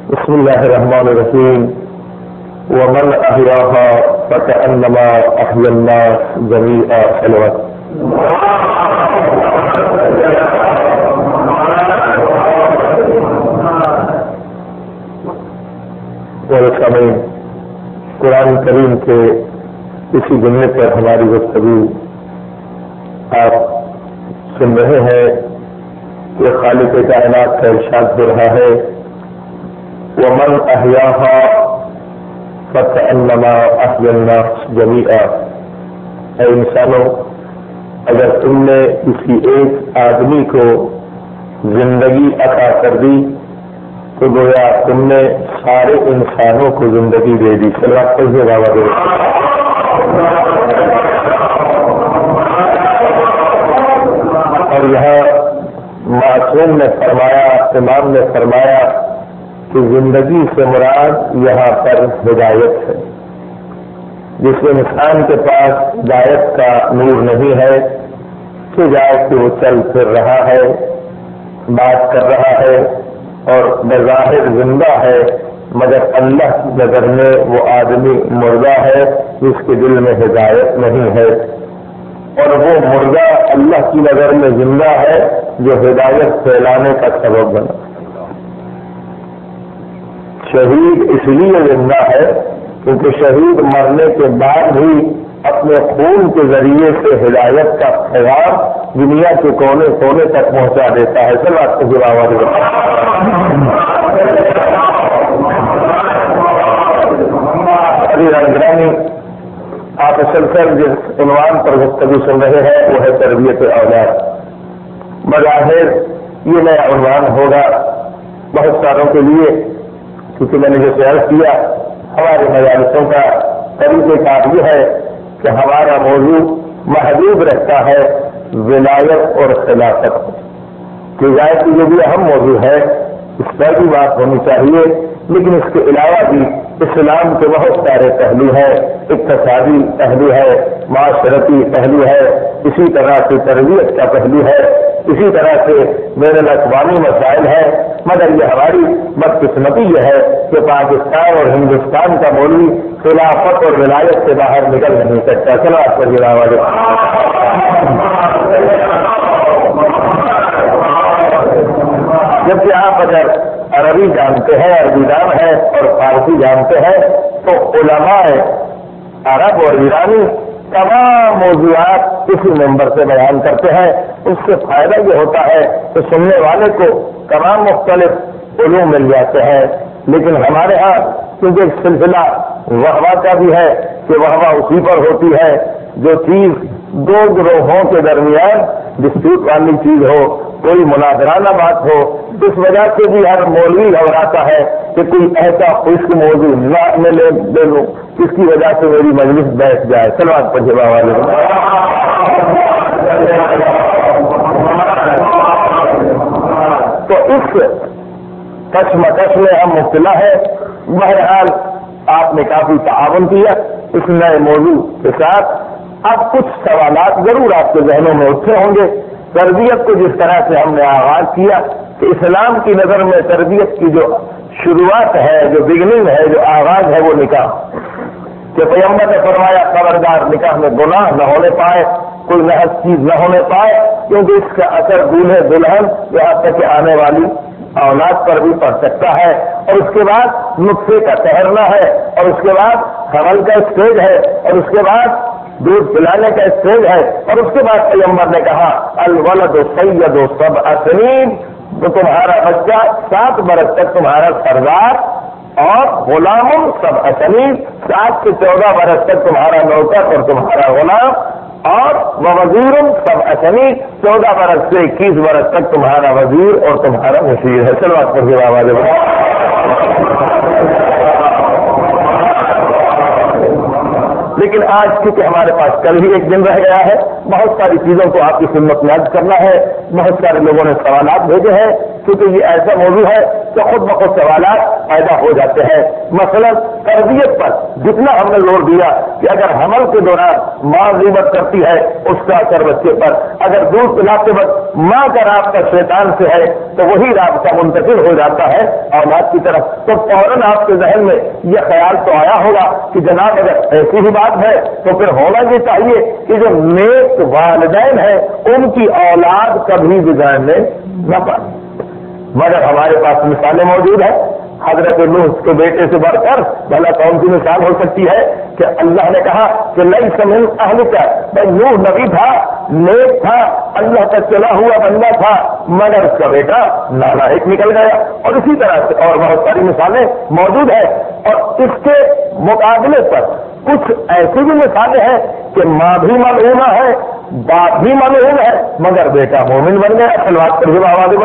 بسم الله الرحمن الرحيم ومن أحياها فكأنما أحيا الناس جميعا صلوات والسامعین، قرآن کریم کے اسی جملے پر ہماری گفتگو آپ سن رہے ہیں کہ خالق کائنات کا ارشاد ہو رہا ہے وَمَنْ أَحْيَاهَا فَكَأَنَّمَا أَحْيَا النَّاسَ جَمِيعًا۔ اے انسانوں، اگر تم نے کسی ایک آدمی کو زندگی عطا کر دی تو گویا تم نے سارے انسانوں کو زندگی دے دی۔ صلوات پڑھیے بابا دے۔ اور یہاں معصوم نے فرمایا، امام نے فرمایا کہ زندگی سے مراد یہاں پر ہدایت ہے۔ جس انسان کے پاس ہدایت کا نور نہیں ہے کہ جائے کہ وہ چل پھر رہا ہے، بات کر رہا ہے اور بظاہر زندہ ہے، مگر اللہ کی نظر میں وہ آدمی مردہ ہے جس کے دل میں ہدایت نہیں ہے، اور وہ مردہ اللہ کی نظر میں زندہ ہے جو ہدایت پھیلانے کا سبب بنا۔ شہید اس لیے زندہ ہے کیونکہ شہید مرنے کے بعد بھی اپنے خون کے ذریعے سے ہدایت کا پیغام دنیا کے کونے کونے تک پہنچا دیتا ہے۔ سب آپ کو جواب رنگرانی آپ مسلسل جس عنوان پر گفتگو سن رہے ہیں وہ ہے تربیت اولاد۔ بظاہر یہ نیا عنوان ہوگا بہت ساروں کے لیے، کیونکہ میں نے جو عرض کیا ہمارے مجالسوں کا طریقہ کار یہ ہے کہ ہمارا موضوع محدود رہتا ہے ولایت اور خلافت کہ ظاہر کی جو بھی اہم موضوع ہے اس پر بھی بات ہونی چاہیے، لیکن اس کے علاوہ بھی اسلام کے بہت سارے پہلو ہیں، اقتصادی پہلو ہے، معاشرتی پہلو ہے، اسی طرح سے تربیت کا پہلو ہے، اسی طرح سے بین الاقوامی مسائل ہیں، مگر یہ ہماری بدقسمتی یہ ہے کہ پاکستان اور ہندوستان کا مولوی خلافت اور ولایت سے باہر نکل نہیں سکتا۔ چلو آپ پر والے جبکہ آپ اگر عربی جانتے ہیں، عربی دان ہے اور فارسی جانتے ہیں تو علماء عرب اور ایرانی تمام موضوعات اسی ممبر سے بیان کرتے ہیں۔ اس سے فائدہ یہ ہوتا ہے کہ سننے والے کو تمام مختلف علوم مل جاتے ہیں، لیکن ہمارے ہاں کیونکہ ایک سلسلہ وہوا کا بھی ہے کہ وہوا اسی پر ہوتی ہے جو چیز دو گروہوں کے درمیان ڈسپیوٹ والی چیز ہو، کوئی مناظرانہ بات ہو، اس وجہ سے بھی ہر مولوی گھبراتا ہے کہ کوئی ایسا خشک موضوع نہ میں لے لوں جس کی وجہ سے میری مجلس بیٹھ جائے۔ چلو آپ پر جواب والے تو اس کشمکش میں ہم مبتلا ہے۔ بہرحال آپ نے کافی تعاون کیا اس نئے موضوع کے ساتھ۔ اب کچھ سوالات ضرور آپ کے ذہنوں میں اٹھے ہوں گے۔ تربیت کو جس طرح سے ہم نے آغاز کیا کہ اسلام کی نظر میں تربیت کی جو شروعات ہے، جو بگننگ ہے، جو آغاز ہے وہ نکاح، کہ پیغمبر نے فرمایا خبردار نکاح میں گناہ نہ ہونے پائے، کوئی نحس چیز نہ ہونے پائے، کیونکہ اس کا اثر دولہے دلہن یہاں تک کہ آنے والی اولاد پر بھی پڑ سکتا ہے، اور اس کے بعد نطفے کا ٹھہرنا ہے، اور اس کے بعد حمل کا اسٹیج ہے، اور اس کے بعد دودھ پلانے کا اسٹیج ہے، اور اس کے بعد پیغمبر نے کہا الولد سید سبع سنین، تو تمہارا بچہ 7 برس تک تمہارا سردار، اور غلام سبع سنین 7 سے 14 برس تک تمہارا نوکر اور تمہارا غلام، اور وزیر سبع سنین 14 برس سے 21 برس تک تمہارا وزیر اور تمہارا مشیر ہے۔ چلو آپ پر آواز لیکن آج کیونکہ ہمارے پاس کل ہی ایک دن رہ گیا ہے، بہت ساری چیزوں کو آپ کی خدمت میں عرض کرنا ہے، بہت سارے لوگوں نے سوالات بھیجے ہیں، کیونکہ یہ ایسا موضوع ہے کہ خود بخود سوالات پیدا ہو جاتے ہیں. مثلا تربیت پر جتنا ہم نے زور دیا کہ اگر حمل کے دوران ماں غیبت کرتی ہے اس کا اثر بچے پر، اگر دودھ پلاتے وقت ماں کا رابطہ شیطان سے ہے تو وہی رابطہ منتقل ہو جاتا ہے اولاد کی طرف، تو فوراً آپ کے ذہن میں یہ خیال تو آیا ہوگا کہ جناب اگر ایسی ہی بات ہے تو پھر ہونا یہ چاہیے کہ جو نیک والدین ہیں ان کی اولاد کبھی بگاڑنے نہ پائے. مگر ہمارے پاس مثالیں موجود ہیں. حضرت نوح کے بیٹے سے بڑھ کر بھلا کون سی مثال ہو سکتی ہے کہ اللہ نے کہا کہ لیس من اہلک، بھائی نوح نبی تھا، نیک تھا، اللہ کا چلا ہوا بندہ تھا، مگر اس کا بیٹا نالائق نکل گیا. اور اسی طرح سے اور بہت ساری مثالیں موجود ہیں. اور اس کے مقابلے پر کچھ ایسی بھی مثالیں ہیں کہ ماں بھی ملعونہ ہے، باپ بھی ملعون ہے، مگر بیٹا مومن بن گیا. سلوات پر بھی آواز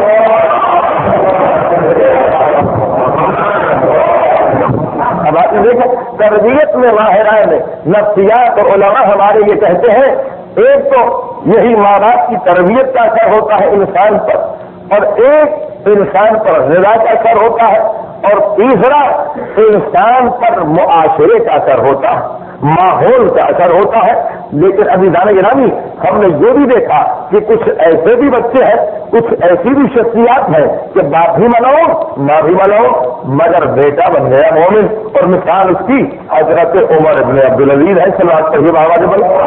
اب آپ دیکھیں تربیت میں ماہران نفسیات اور علماء ہمارے یہ کہتے ہیں ایک تو یہی ماں باپ کی تربیت کا اثر ہوتا ہے انسان پر، اور ایک انسان پر غذا کا اثر ہوتا ہے، اور تیسرا انسان پر معاشرے کا اثر ہوتا ہے، ماحول کا اثر ہوتا ہے. لیکن ابھی دانا گرامی ہم نے یہ بھی دیکھا کہ کچھ ایسے بھی بچے ہیں، کچھ ایسی بھی شخصیات ہیں کہ باپ بھی مناؤ ماں بھی مناؤ مگر بیٹا بن گیا مومن. اور مثال اس کی حضرت عمر ابن عبدالعزیز ہے. سلوات پر آواز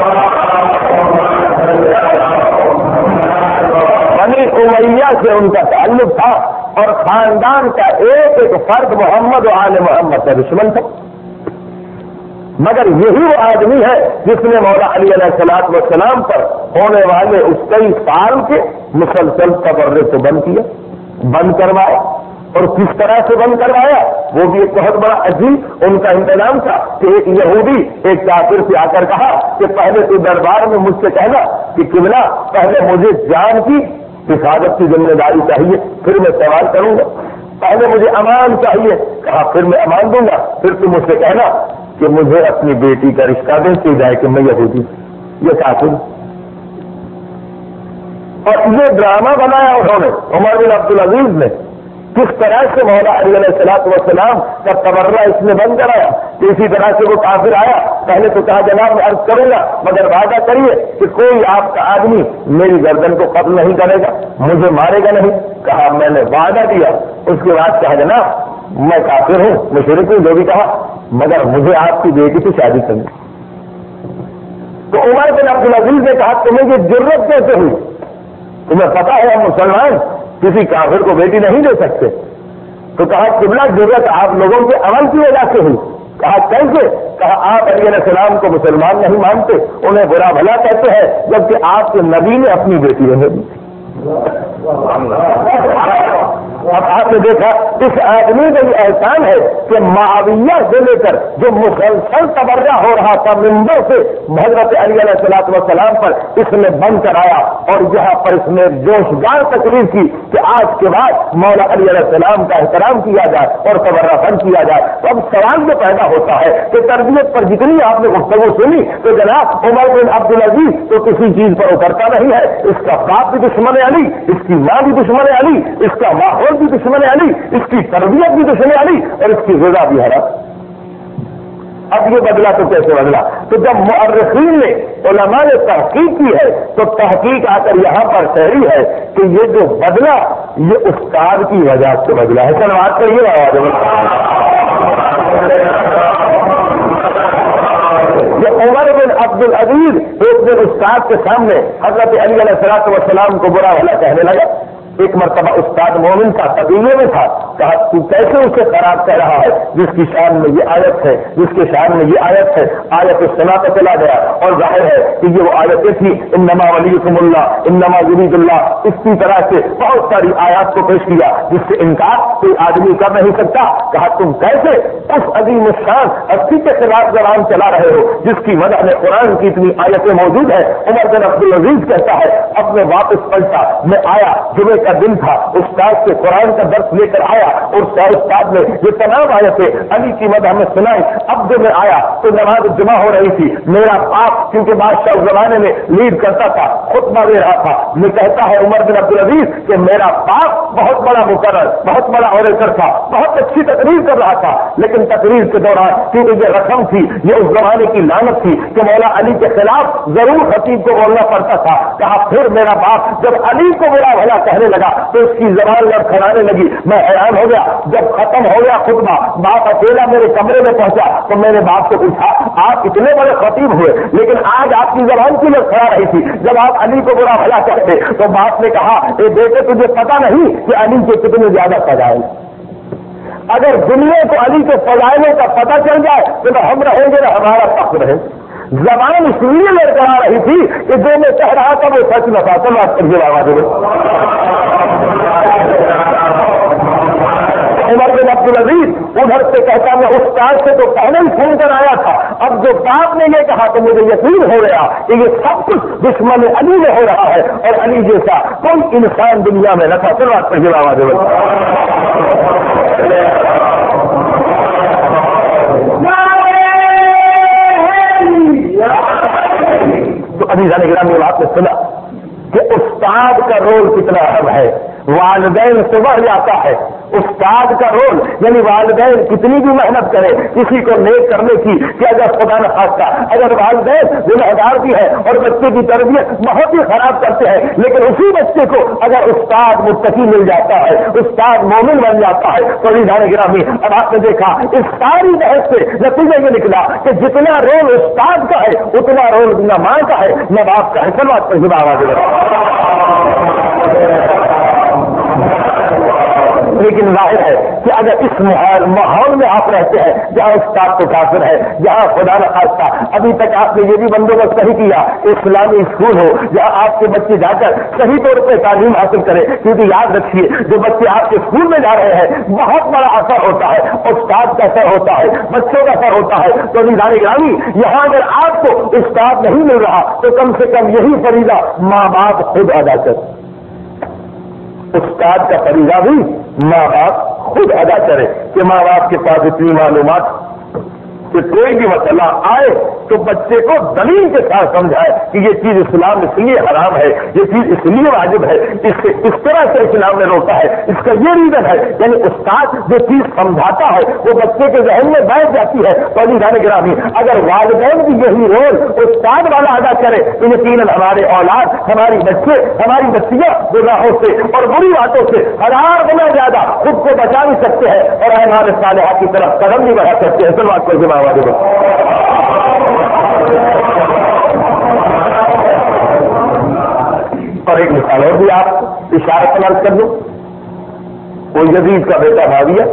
بنی امیہ سے ان کا تعلق تھا اور خاندان کا ایک ایک فرد محمد و آل محمد کا دشمن تھا. مگر یہی وہ آدمی ہے جس نے مولا علی علیہ الصلوۃ والسلام پر ہونے والے اس کئی سال کے مسلسل تبرے کو بند کروایا. اور کس طرح سے بند کروایا وہ بھی ایک بہت بڑا عجیب ان کا انتظام تھا کہ ایک یہودی ایک کافر سے آ کر کہا کہ پہلے تو دربار میں مجھ سے کہنا کہ قبلہ پہلے مجھے جان کی حفاظت کی ذمہ داری چاہیے، پھر میں سوال کروں گا. پہلے مجھے امان چاہیے، کہا پھر میں امان دوں گا. پھر تم مجھ سے کہنا کہ مجھے اپنی بیٹی کا رشتہ دیتی جائے کہ میں یہودی. یہ کافر. اور یہ ڈرامہ بنایا انہوں نے عمر بن عبدالعزیز نے کس طرح سے مولا علی علیہ الصلوۃ والسلام کا تبرہ اس نے بند کرایا کہ اسی طرح سے وہ کافر آیا. پہلے تو کہا جناب میں عرض کروں گا مگر وعدہ کریے کہ کوئی آپ کا آدمی میری گردن کو قتل نہیں کرے گا، مجھے مارے گا نہیں. کہا میں نے وعدہ دیا. اس کے بعد کہا جناب میں کافر ہوں، مشرک ہوں، جو بھی کہا، مگر مجھے آپ کی بیٹی سے شادی کرنی. تو عمر بن عبدالعزیز نے کہا تمہیں یہ جرت کیسے ہوئی؟ تمہیں پتا ہے ہم مسلمان کسی کافر کو بیٹی نہیں دے سکتے. تو کہا قبلہ جرت آپ لوگوں کے عمل کی وجہ سے ہوئی. کہا کیسے؟ کہا آپ علیہ السلام کو مسلمان نہیں مانتے، انہیں برا بھلا کہتے ہیں، جبکہ آپ کے نبی نے اپنی بیٹی رہنے دی. اب آپ نے دیکھا اس آدمی کا یہ احسان ہے کہ معاویہ سے لے کر جو مسلسل تبرہ ہو رہا تھا منبر سے حضرت علی علیہ الصلوۃ والسلام پر اس نے بند کرایا. اور یہاں پر اس نے جوشدار تقریر کی کہ آج کے بعد مولا علی علیہ السلام کا احترام کیا جائے اور تبرہ بند کیا جائے. تو اب سوال جو پیدا ہوتا ہے کہ تربیت پر جتنی آپ نے گفتگو سنی تو جناب عمر بن عبدالعزیز تو کسی چیز پر اترتا نہیں ہے. اس کا باپ بھی دشمن علی، اس کی ماں بھی دشمن علی، اس کا ماحول بھی دشمن علی، اس کی تربیت بھی دشمن علی، اور اس کی غذا بھی حرام. اب یہ بدلا تو کیسے بدلا؟ تو جب مؤرخین نے علماء نے تحقیق کی ہے تو تحقیق آ کر یہاں پر ٹھہری ہے کہ یہ جو بدلا یہ استاد کی وجہ سے بدلا ہے. سلوات پر یہ آواز یہ عمر بن عبدالعزیز ایک دن استاد کے سامنے حضرت علی علیہ الصلوۃ والسلام کو برا بھلا کہنے لگا. ایک مرتبہ استاد مومن کا قبیلے میں تھا. کہا تو کیسے اسے خراب کہہ رہا ہے جس کی شان میں یہ آیت ہے، جس کے شان میں یہ آیت ہے. آیت السماء پہ چلا گیا اور ظاہر ہے کہ یہ وہ آیتیں تھی انما ولیکم اللہ انما یرید اللہ. اس کی طرح سے بہت ساری آیات کو پیش کیا جس سے انکار کوئی آدمی کر نہیں سکتا. کہا تم کیسے اس عظیم الشان ہستی کے خلاف زبان چلا رہے ہو جس کی وجہ میں قرآن کی اتنی آیتیں موجود ہیں. عمر بن عبدالعزیز کہتا ہے اب میں واپس پلٹا، میں آیا، جمعے کا دن تھا، استاد سے قرآن کا درس لے کر آیا آیا اور استاد نے یہ تمام آیتیں علی کی مدح میں سنائی. اب جب میں آیا تو نماز جمع ہو رہی تھی. میرا باپ کیونکہ بادشاہ اس زمانے میں لیڈ کرتا تھا, خطبہ دے رہا تھا. میں کہتا ہے عمر بن عبدالعزیز کہ میرا باپ بہت بڑا مقرر, بہت بڑا اوریٹر تھا, بہت اچھی تقریر کر رہا تھا, لیکن تقریر کے دوران کیونکہ یہ رسم تھی, یہ اس زمانے کی لعنت تھی کہ مولا علی کے خلاف ضرور خطیب کو بولنا پڑتا تھا. کہا پھر میرا باپ جب علی کو برا بھلا کہنے لگا تو اس کی زبان لڑکھڑانے لگی. میں حیران ہو گیا. جب ختم ہو گیا خطبہ, باپ اکیلا میرے کمرے میں پہنچا تو میں نے باپ سے پوچھا آپ اتنے بڑے خطیب ہوئے لیکن آج آپ کی زبان کیوں لڑکھڑا رہی تھی جب آپ علی کو برا بھلا کہتے؟ تو باپ نے کہا اے بیٹے تجھے پتا نہیں کہ علی کے کتنے زیادہ فضائل. اگر دنیا کو علی کے فضائلوں کا پتہ چل جائے تو نہ ہم رہیں گے نہ ہمارا فخر رہے. زبان اس لیے لڑکڑا رہی تھی کہ جو میں کہہ رہا تھا وہ سچ نہ تھا. چلو آپ کریے آواز میں. عمر بن عبدالعزیز ادھر سے کہتا میں استاد سے تو پہلے ہی فون کر آیا تھا, اب جو باپ نے یہ کہا تو مجھے یقین ہو گیا کہ یہ سب کچھ دشمن علی میں ہو رہا ہے اور علی جیسا کوئی انسان دنیا میں نہ تھا. چلو آپ کریے آواز میں. تو ابھی جانے گرامی بات نے سنا کہ استاد کا رول کتنا اہم ہے. والدین سے بڑھ جاتا ہے استاد کا رول. یعنی والدین کتنی بھی محنت کرے کسی کو نیک کرنے کی کہ اگر خدا نہ خواستہ اگر والدین گنہگار بھی ہے اور بچے کی تربیت بہت ہی خراب کرتے ہیں, لیکن اسی بچے کو اگر استاد متقی مل جاتا ہے, استاد مومن بن جاتا ہے تو ابھی جانے گرامی اب آپ نے دیکھا اس ساری بحث سے نتیجہ یہ نکلا کہ جتنا رول استاد کا ہے اتنا رول نہ ماں کا ہے نہ باپ کا ہے. چلو آپ کو آواز لیکن ظاہر ہے کہ اگر اس ماحول میں آپ رہتے ہیں جہاں استاد تو کافر ہے, جہاں خدا نہ خواستہ ابھی تک آپ نے یہ بھی بندوبست نہیں کیا اسلامی اسکول ہو جہاں آپ کے بچے جا کر صحیح طور پہ تعلیم حاصل کرے, کیونکہ یاد رکھیے جو بچے آپ کے اسکول میں جا رہے ہیں بہت بڑا اثر ہوتا ہے, استاد کا اثر ہوتا ہے, بچوں کا اثر ہوتا ہے. تو نگرانی گرامی یہاں اگر آپ کو استاد نہیں مل رہا تو کم سے کم یہی فریضہ ماں باپ خود ادا کر. استاد کا فریضہ بھی ماں باپ خود ادا کرے کہ ماں باپ کے پاس اتنی معلومات کہ کوئی بھی مسئلہ آئے تو بچے کو دلیل کے ساتھ سمجھائے کہ یہ چیز اسلام اس لیے حرام ہے, یہ چیز اس لیے واجب ہے, اس طرح سے اسلام نے روکا ہے, اس کا یہ ریزن ہے. یعنی استاد جو چیز سمجھاتا ہے وہ بچے کے ذہن میں بیٹھ جاتی ہے. تو جانے گرامی اگر والدین بھی یہی رول استاد والا ادا کرے تو یقیناً ہمارے اولاد, ہماری بچے, ہماری بچیاں گناہوں سے اور بری باتوں سے 1000 گنا زیادہ خود کو بچا بھی سکتے ہیں اور اعمال صالحہ کی طرف قدم بھی بڑھا سکتے ہیں. سلوات کو جمع اور ایک مثال اور بھی آپ اشارہ تلاش کر دو. وہ یزید کا بیٹا معاویہ,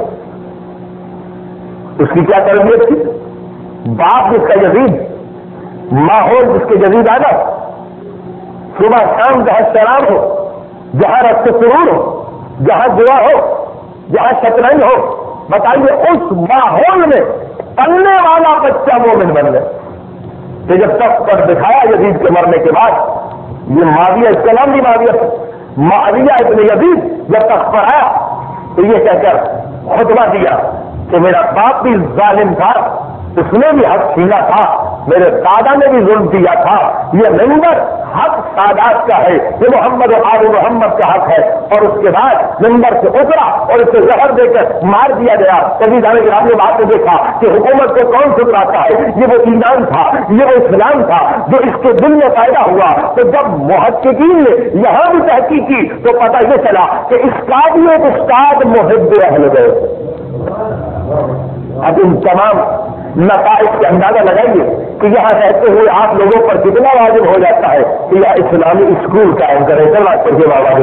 اس کی کیا تربیت تھی؟ باپ جس کا یزید, ماحول جس کے یزید آنا, صبح شام جہاں شراب ہو, جہاں رقص سرور ہو, جہاں جوا ہو, جہاں شطرنج ہو, بتائیے اس ماحول میں پلنے والا بچہ مومن بن گئے. کہ جب تک پر دکھایا یزید کے مرنے کے بعد, یہ معاویہ, اس کا نام بھی معاویہ تھا, معاویہ ابن یزید جب تک پر آیا تو یہ کہہ کر خطبہ دیا کہ میرا باپ بھی ظالم تھا, اس نے بھی حق چھینا تھا, میرے دادا نے بھی ظلم کیا تھا, یہ منبر حق سادات کا ہے, یہ محمد اور آل محمد کا حق ہے. اور اس کے بعد منبر سے اترا اور اسے زہر دے کر مار دیا گیا. کبھی جانے کے بعد بات نے دیکھا کہ حکومت کو کون ٹھکراتا ہے, یہ وہ ایمان تھا, یہ وہ اسلام تھا جو اس کے دل میں پیدا ہوا. تو جب محققین نے یہاں بھی تحقیق کی تو پتہ یہ چلا کہ اس کا بھی ایک استاد محب اہل گئے. اب ان تمام نتائج سے اندازہ لگائیے کہ یہاں رہتے ہوئے آپ لوگوں پر کتنا واجب ہو جاتا ہے کہ یہ اسلامی اسکول قائم کرے. چلا کریے بابا,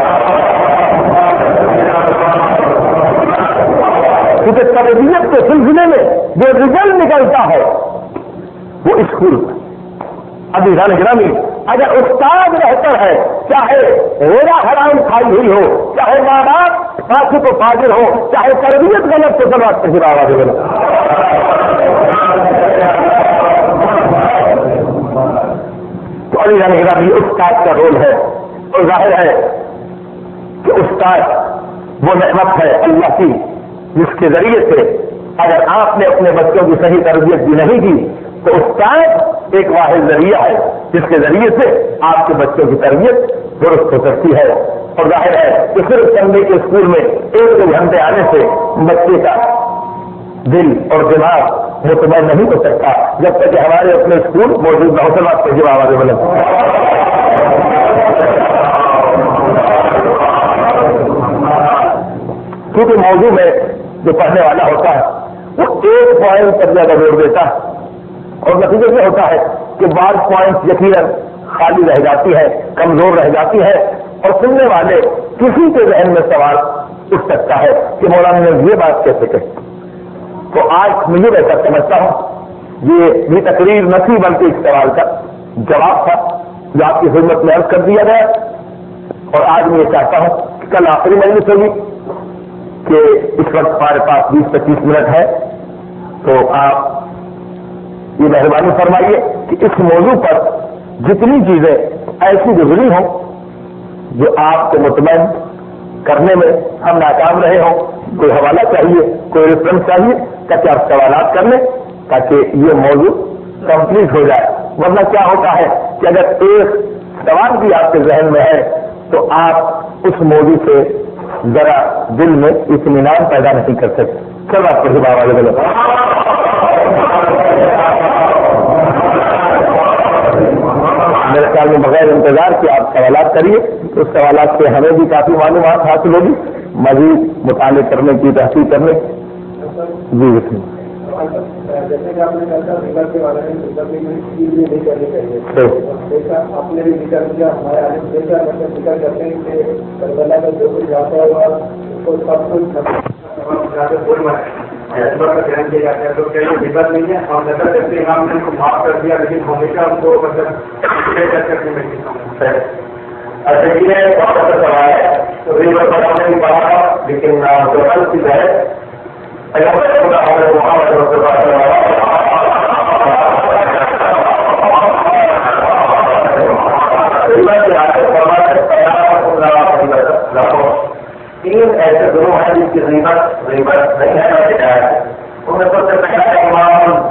کیونکہ تربیت کے سلسلے میں جو رزلٹ نکلتا ہے وہ اسکول. ابھی جانے گرامی اگر استاد بہتر ہے, چاہے غیرہ حرام کھائی ہوئی ہو, چاہے ماں باپ فاسق و فاجر ہو, چاہے تربیت غلط تو سب آپ کسی آواز غلط. تو ابھی جانے گرامی استاد کا رول ہے. اور ظاہر ہے کہ استاد وہ نعمت ہے اللہ کی جس کے ذریعے سے اگر آپ نے اپنے بچوں کی صحیح تربیت بھی نہیں کی تو استاد ایک واحد ذریعہ ہے جس کے ذریعے سے آپ کے بچوں کی تربیت درست ہو سکتی ہے. اور ظاہر ہے کہ صرف سنڈے کے اسکول میں 1-2 گھنٹے آنے سے بچے کا دل اور دماغ مطمئن نہیں ہو سکتا جب تک کہ ہمارے اپنے اسکول موجود نہ ہو. آپ کے جواب آگے بولیں. کیونکہ موضوع میں جو پڑھنے والا ہوتا ہے وہ 1 پوائنٹ پر زیادہ زور دیتا ہے اور نتیجہ یہ ہوتا ہے کہ بعض پوائنٹ یقیناً خالی رہ جاتی ہے, کمزور رہ جاتی ہے اور سننے والے کسی کے ذہن میں سوال اٹھ سکتا ہے کہ مولانا نے یہ بات کیسے کہی. تو آج میں یہ بہتر سمجھتا ہوں یہ بھی تقریر نہ تھی بلکہ اس سوال کا جواب تھا جو آپ کی خدمت میں عرض کر دیا گیا. اور آج میں یہ چاہتا ہوں کہ کل آخری مجلس ہوگی کہ اس وقت ہمارے پاس 20-25 منٹ ہے تو آپ یہ مہربانی فرمائیے کہ اس موضوع پر جتنی چیزیں ایسی گزری ہوں جو آپ کو مطمئن کرنے میں ہم ناکام رہے ہوں, کوئی حوالہ چاہیے, کوئی ریفرنس چاہیے تاکہ آپ سوالات کر لیں تاکہ یہ موضوع کمپلیٹ ہو جائے. ورنہ کیا ہوتا ہے کہ اگر ایک سوال بھی آپ کے ذہن میں ہے تو آپ اس موضوع سے ذرا دل میں اطمینان پیدا نہیں کر سکتے. چل آپ کو بابا والے بولے میرے خیال میں بغیر انتظار کہ آپ سوالات کریے, اس سوالات سے ہمیں بھی کافی معلومات حاصل ہوگی مزید مطالعے کرنے کی, تحقیق کرنے کی. جی جیسے کہ آپ نے کہا تھا ریگر کے بارے میں نہیں کرنی چاہیے. جیسا آپ نے بھی ذکر کیا, ہمارے عالم جیسا مطلب ذکر کرتے ہیں کہ کربلا کا جو کچھ جاتا ہے اس کو سب کچھ بیان کیا جاتا ہے تو کیا یہ ذکر نہیں ہے. ہم نظر کرتے ہیں ہم نے ان کو معاف کر دیا لیکن ہمیشہ ان کو مطلب اچھا یہ بہت اچھا سوال ہے. تو ریور بنانے کی بات لیکن جو غلط ہے تین ایسے گروہ ہیں جن کی غیبت نہیں ہے. ان میں سب سے پہلا امام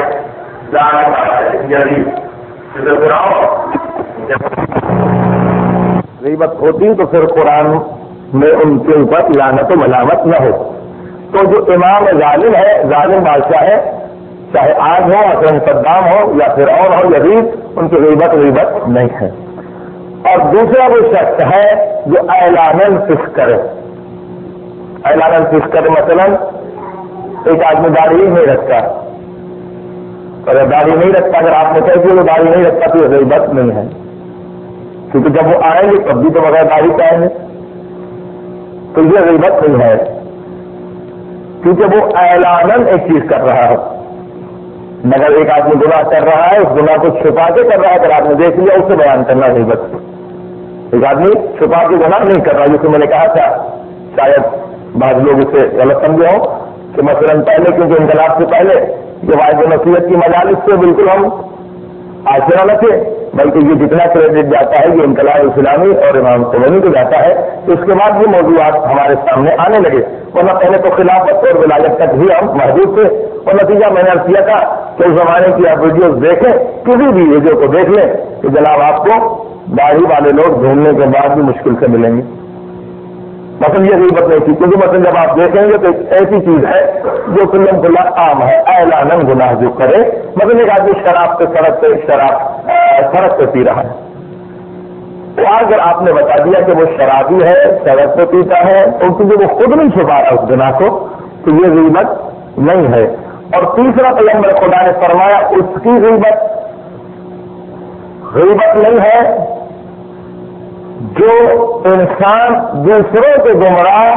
غیبت ہوتی تو پھر قرآن میں ان کے اوپر لعنت و ملامت نہ ہو. تو جو امام ظالم ہے, ظالم بادشاہ ہے, چاہے آج ہو اکرم صدام ہو یا پھر اور ہو یزید, ان کی غیبت نہیں ہے. اور دوسرا وہ شخص ہے جو اعلاناً فسق کرے. اعلاناً فسق کرے مثلا ایک آدمی داڑھی نہیں رکھتا, اگر داڑھی نہیں رکھتا, اگر آپ نے کہہ دیا وہ داڑھی نہیں رکھتا تو یہ غیبت نہیں ہے, کیونکہ جب وہ آئیں گے تب بھی تو بغیر داڑھی کے آئیں گے, تو یہ غیبت نہیں ہے کیونکہ وہ اعلاناً ایک چیز کر رہا ہے. مگر ایک آدمی گناہ کر رہا ہے, اس گناہ کو چھپا کے کر رہا ہے, اگر آپ نے دیکھ لیا اسے بیان کرنا غیبت. ایک آدمی چھپا کے گناہ نہیں کر رہا, جسے میں نے کہا تھا شاید بعض لوگ اسے غلط سمجھے ہوں کہ مثلاً پہلے کیونکہ انقلاب سے پہلے یہ واحد نصیحت کی مجالس سے بالکل ہم آشنا نہ تھے, بلکہ یہ جتنا کریڈٹ جاتا ہے یہ انقلاب اسلامی اور امام خمینی کو جاتا ہے. تو اس کے بعد یہ موضوعات ہمارے سامنے آنے لگے, ورنہ پہلے تو خلافت اور ولایت تک بھی ہم محدود تھے. اور نتیجہ میں نے عرض کیا تھا کہ اس زمانے کی آپ ویڈیوز دیکھیں, کسی بھی ویڈیو کو دیکھ لیں کہ جناب آپ کو داڑھی والے لوگ ڈھونڈنے کے بعد بھی مشکل سے ملیں گے. مثلا یہ غیبت نہیں تھی, کیونکہ مثلا جب آپ دیکھیں گے تو ایک ایسی چیز ہے جو کلم کلا عام ہے, اعلاناً گناہ جو کرے. مثلا ایک آدمی شراب پہ سڑک پہ پی رہا ہے, تو اگر آپ نے بتا دیا کہ وہ شرابی ہے, سڑک پہ پیتا ہے, تو کیونکہ وہ خود نہیں چھپا رہا اس گناہ کو, تو یہ غیبت نہیں ہے. اور تیسرا پیغمبر خدا نے فرمایا اس کی غیبت نہیں ہے جو انسان دوسروں کے گمراہ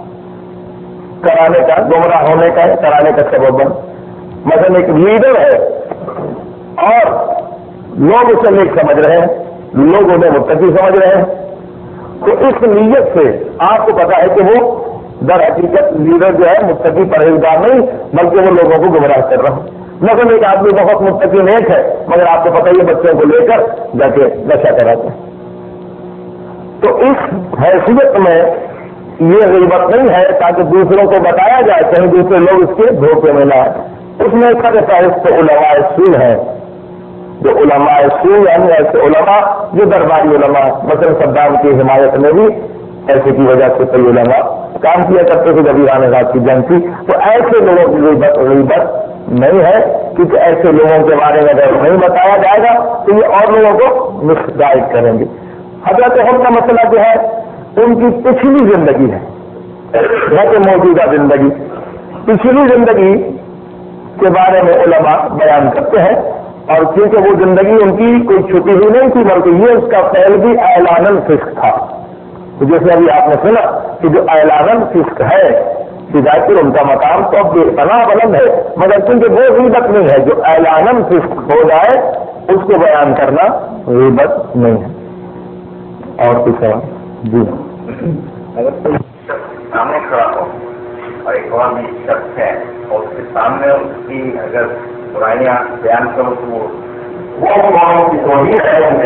ہونے کا کرانے کا سبب بن. مثلا ایک لیڈر ہے اور لوگ اسے نیک سمجھ رہے ہیں, لوگ انہیں متقی سمجھ رہے ہیں, تو اس نیت سے آپ کو پتا ہے کہ وہ در حقیقت لیڈر جو ہے متقی پرہیزگار نہیں بلکہ وہ لوگوں کو گمراہ کر رہا ہے. مثلا ایک آدمی بہت متقی نیک ہے مگر آپ کو پتا ہے بچوں کو لے کر جا کے نشہ کراتے ہیں. تو اس حیثیت میں یہ غیبت نہیں ہے تاکہ دوسروں کو بتایا جائے کہیں دوسرے لوگ اس کے دھوکے میں نہ آئے. اس میں سب فہرست علماء سو ہیں, جو علماء سو یعنی ایسے علماء جو درباری علماء, مثلا صدام کی حمایت میں بھی ایسے کی وجہ سے کئی علماء کام کیا کرتے تھے جب ایران عراق کی جنگ تھی. تو ایسے لوگوں کی غیبت نہیں ہے, کیونکہ ایسے لوگوں کے بارے میں اگر نہیں بتایا جائے گا تو یہ اور لوگوں کو مس گائیڈ کریں گے. حضرت عمر کا مسئلہ جو ہے ان کی پچھلی زندگی ہے, نہ کہ موجودہ زندگی. پچھلی زندگی کے بارے میں علماء بیان کرتے ہیں, اور کیونکہ وہ زندگی ان کی کوئی چھپی ہوئی نہیں تھی بلکہ یہ اس کا فعل بھی اعلاناً فسق تھا. جیسے ابھی آپ نے سنا کہ جو اعلاناً فسق ہے ظاہر ان کا مقام تو اب اتنا بلند ہے, مگر کیونکہ وہ غیبت نہیں ہے جو اعلاناً فسق ہو جائے اس کو بیان کرنا غیبت نہیں ہے. اور کچھ سوال؟ جی اگر کوئی شخص سامنے کھڑا ہو اور ایک اور بھی شخص ہے اور اس کے سامنے اس کی اگر برائیاں بیان کرو تو وہ قوموں کی توہین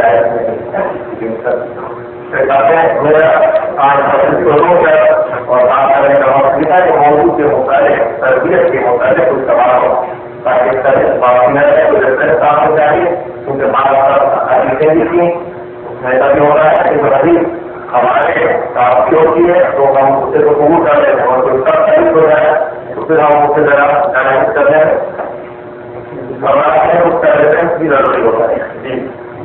اور بات کرنے کا مسئلہ جو موضوع کے متعلق تربیت کے متعلق کچھ سوال ہو تاکہ بات نہ رہے تو جیسے کام ہو جائے کیونکہ بات بھی تھی ایسا بھی ہو رہا ہے کہ ابھی ہمارے کام کی ہوتی ہے تو ہم اسے کو قبول کر لیتے ہیں اور کوئی سب صحیح ہو جائے تو پھر ہم اسے ذرا ڈائریکٹ کر رہے ہیں ہمارا اس کا ریفرنس بھی ضروری ہوتا ہے. جی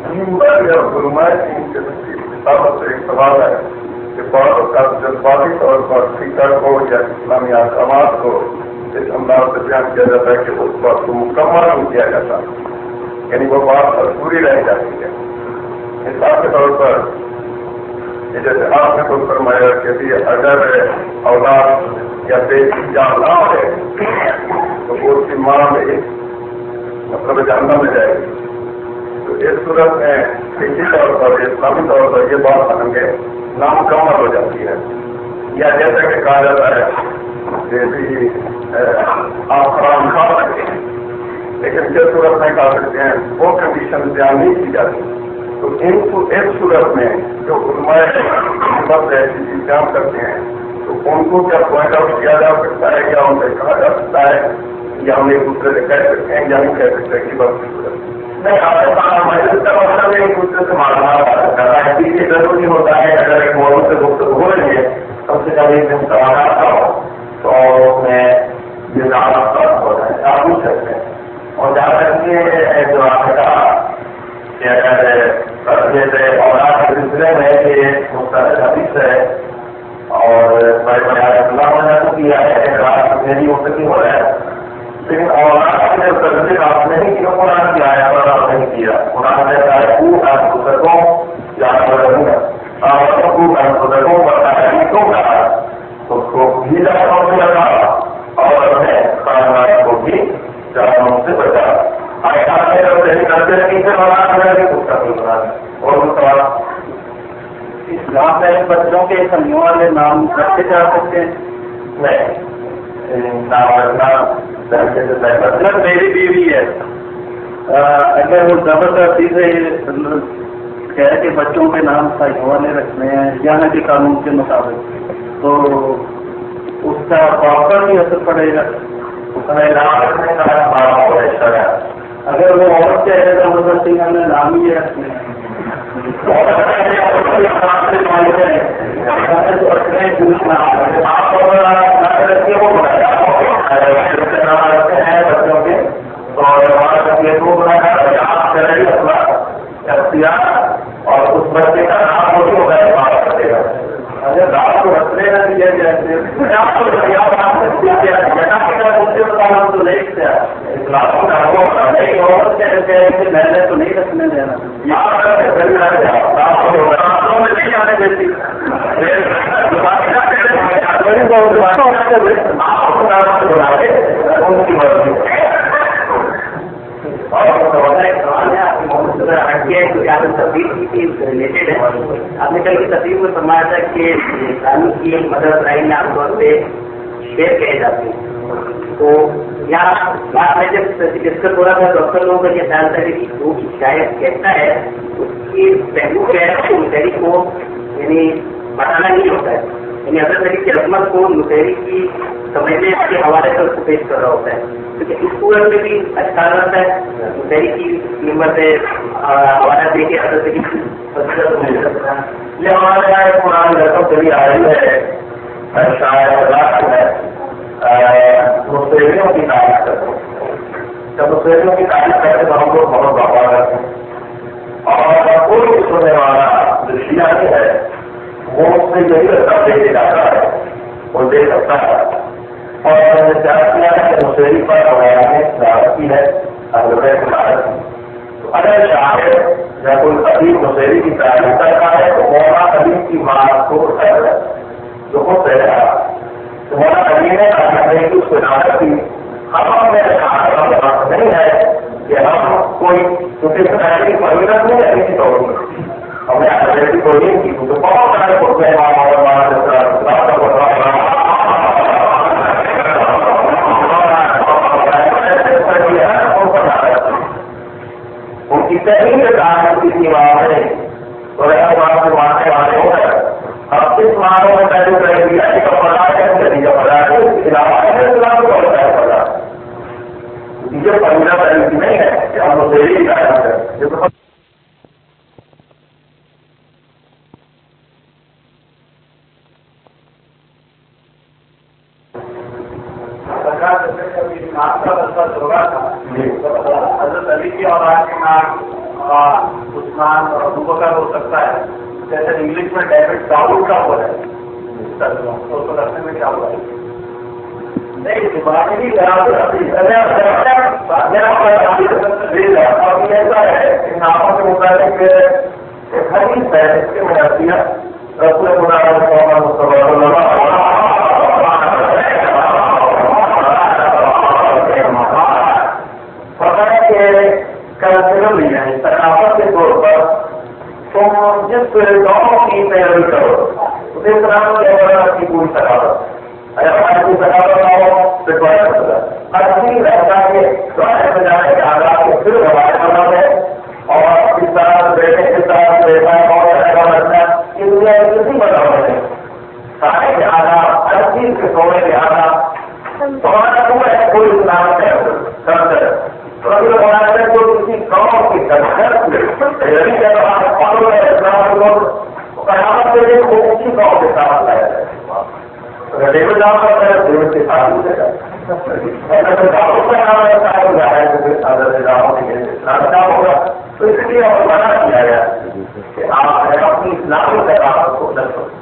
ایک سوال ہے کہ جذباتی طور پر فکر کو یا اسلامی احکامات کو اس انداز سے بیان کیا جاتا ہے کہ اس بات کو مکمل نہیں کیا جاتا, یعنی وہ بات پوری رہ جاتی ہے. مثال کے طور پر جیسے آپ نے خود فرمایا کہ اگر اولاد یا بیٹی جان نہ ہو تو وہ اس کی ماں میں مطلب جہنم میں جائے گی. تو اس صورت میں فکری طور پر اسلامی طور پر یہ بات نامکمل ہو جاتی ہے. یا جیسا کہ کہا جاتا ہے کہ آپ قرآن کھا سکتے ہیں لیکن جس صورت میں کہا سکتے ہیں وہ کنڈیشن بیان نہیں کی جاتی. تو ان کو ایک صورت میں جو علماء ایسی چیز کام کرتے ہیں تو ان کو کیا پوائنٹ آؤٹ کیا جا سکتا ہے, کیا ان سے کہا جا سکتا ہے, یا ہم ایک دوسرے سے کہہ سکتے ہیں یا نہیں کہہ سکتے کہ بس نہیں ایک دوسرے سے معلومات کرنا ہے. یہ ضروری ہوتا ہے اگر ایک موضوع سے گفتگو ہو رہی ہے سب سے پہلے ایک دن سوالات کا ہو تو اس میں یہ ہو جائے آپ پوچھ سکتے ہیں. اور جہاں تک یہ جو آپ نے کہا کہ اگر جیسے اولاد کے سلسلے میں یہ مختلف حدیث ہے اور بڑے بڑے اللہ نے تو کیا ہے رات میری مستقی ہو رہا ہے, لیکن اولاد کے سلسلے آپ نے نہیں کیا, قرآن کی آیا پر آپ نہیں کیا. قرآن نے بزرگوں یا بزرگوں بتایا کیوں کہا تو اس کو بھی جانوں سے لگا اور اپنے خاندان کو بھی جانوں سے بچا. اسلام میں بچوں کے سمیوں والے نام رکھے جا سکتے ہیں؟ نہیں, مطلب میری بیوی ہے, اگر وہ زبردستی سے کہہ کہ بچوں کے نام سائیوں والے رکھنے ہیں یہاں کے قانون کے مطابق تو اس کا پراپر بھی اثر پڑے گا. اگر وہ عورت کہہ رہے تو زبردستی ہم نے نام ہی رکھنے ہیں. بچوں کے اور اس بچے کا نام وہ بھی ہوگا بات کرے گا. اگر رات کو رکھنے نہ دیا جائے تو نہیں میں نے تو نہیں رکھنے دینا نہیں آنے دیتی. ریلیٹڈ ہے. آپ نے کل کی تقریب میں فرمایا تھا کہ قانون کی مدد رائے میں عام طور پہ شیئر کہے جاتے ہیں. تو یہاں میں جب ڈسکس ہو رہا تھا ڈاکٹر لوگوں کا یہ خیال تھا کہ جو شاید کہتا ہے اس کی پہلو کیا ہے مشتری کو یعنی بتانا نہیں ہوتا ہے. یعنی حضرت علی کی عظمت کو نصیری کی سمجھنے کے حوالے سے اس کو پیش کر رہا ہوتا ہے، کیونکہ اس صورت میں بھی اچھا رہتا ہے نصیری کی نعمت سے حوالہ دے کے حضرت علی کی یہ ہمارے یہاں ایک قرآن رقم چلی آ رہی ہے شاید مسلموں کی تعریف کرتے ہیں. جب مسلموں کی تعریف کرتے تو ہم لوگ بہت بابا کرتے ہیں، اور کوئی بھی سننے والا جو شیعہ ہے وہ اس سے یہی رقم دے کے جاتا ہے، وہ دے سکتا ہے. اور میں نے خیال کیا ہے کہ مسیری پر وغیرہ نے دعوت کی ہے اگر شاعر یا کوئی ادیب مسیری کی تعریف کرتا ہے تو مولانا ادیب کی مار کو جو خود سے رہا تو مولانا ادیب نے کہا کہ اس کو دعوت کی. ہم نے نہیں ہے کہ ہم کوئی کیونکہ تعلیم فضیلت نہیں ہے کسی طور میں ہم نے ایسی کوئی نہیں کی تو بہت سارے ان کی تحریر کسی معنی ہے تو ماننے والے ہو گئے. اب کس معنوں میں پہلے کر دیا کا پڑھا ہے نتیجہ پڑھا ہے علاوہ نتیجے پڑھنا پہلے نہیں ہے کہ ہم لوگ ڈیلی کریں. حضرت علی کی اولاد کے نام عثمان اور ابو بکر ہو سکتا ہے، جیسے انگلش میں ڈیوڈ داؤد کا ہو ہے، اس کو رکھنے میں کیا ہوا ہے؟ نہیں ایسا ہے ان ناموں کے مطابق ایک حدیث ہے اس کے مدافع رسول ثقافت کے طور پر تم جس گاؤں کی پیروی کرو اسے طرح کی پوری ثقافت اگر ہماری کوئی ثقافت نہ ہو تو ہر چیز رہتا ہے میں جانے کے آزاد کو پھر ہمارے بنا ہے اور اس طرح سے بیٹھے کس طرح سے بیٹھا ہے اور رہنا بننا یہ دنیا میں کسی بنا ہے کھانے کے آزاد ہر چیز کے سونے کے آزاد ہمارا وہ ہے کوئی اسلام ہے کسی گاؤں کی قیامت کے لیے وہ اسی گاؤں کے ساتھ لایا جائے ڈیوڈ جان کرتا ہے ڈیوڈ کے ساتھ ہوگا تو اس لیے اور منع کیا گیا کہ آپ اپنی اسلامی ثقافت کو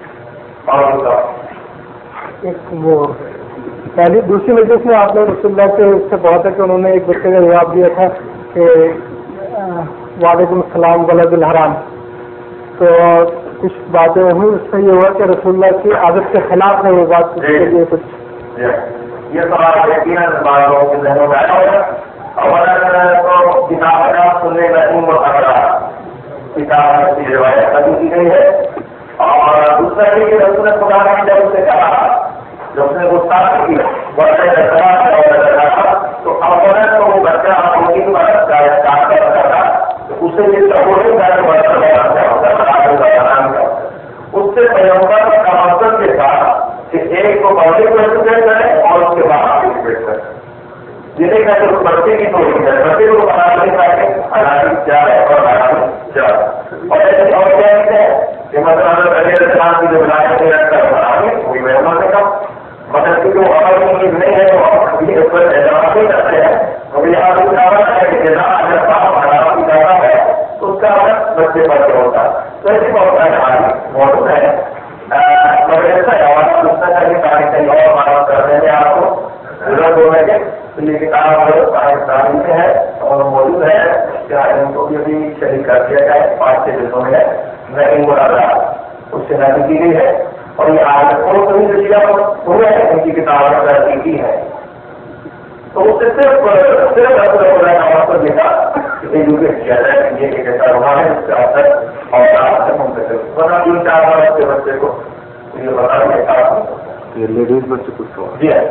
پہلی دوسری مجلس میں آپ نے رسول اللہ سے اس سے بہت ہے کہ انہوں نے ایک بچے کا جواب دیا تھا کہ وعلیکم السلام ولد الحرام، تو کچھ باتیں ہوئی اس میں یہ ہوا کہ رسول اللہ کی عادت کے خلاف ہے وہ بات کے لیے کچھ یہ سوال یقیناً لوگوں کے ذہنوں میں آیا ہوگا. اور تو کتاب سننے کا کتاب کی روایت ابھی کی گئی ہے. اور دوسرا یہ کہ رسول خدا نے جب اسے کہا جب اس نے گفتگو کی بڑے تو عورت کو وہ بچہ کی مدد کرتا تو اسے یہ اس سے پیغمبر کا مقصد یہ تھا کہ ایک کو پہلے کو ایجوکیٹ کرے اور اس کے بعد ایجوکیٹ کرے. جنہیں کا جو بچے کی کوشش ہے بچے کو بنانے کا کیا ہے اور کیا اور کیا ہے کہ مطلب اسلام کی جو بنا کے رکھ کر بنانے وہی محمد سے کم مگر کی جو عمل کی چیز نہیں ہے تو اس پر اعتراض نہیں کرتے ہیں. ابھی یہاں بھی دعوت ہے کہ حرام کی زیادہ ہے تو اس کا بچے پر ہوتا ہے. تو ایسی بہت سارے موجود ہے مگر ایسا ہے اور کہیں اور معلوم کر رہے ہیں آپ کو ضرورت ہونے کے تو یہ کتاب تعلیم سے ہے اور موجود ہے کیا ان کو بھی ابھی شریک کر دیا جائے 5-6 دنوں میں نہیں مرادہ اس سے نظر کی گئی ہے. اور یہ آج کبھی ہوئے ہیں ان کی کتابیں ترقی کی ہے تو اس سے صرف دیکھا کہ ایجوکیٹ کیا جائے یہ ایک ایسا ہوا ہے اس کے اثر اور ورنہ 3-4 برس کے بچے کو یہ بتا دیا لیڈیز بچے کچھ جی ہے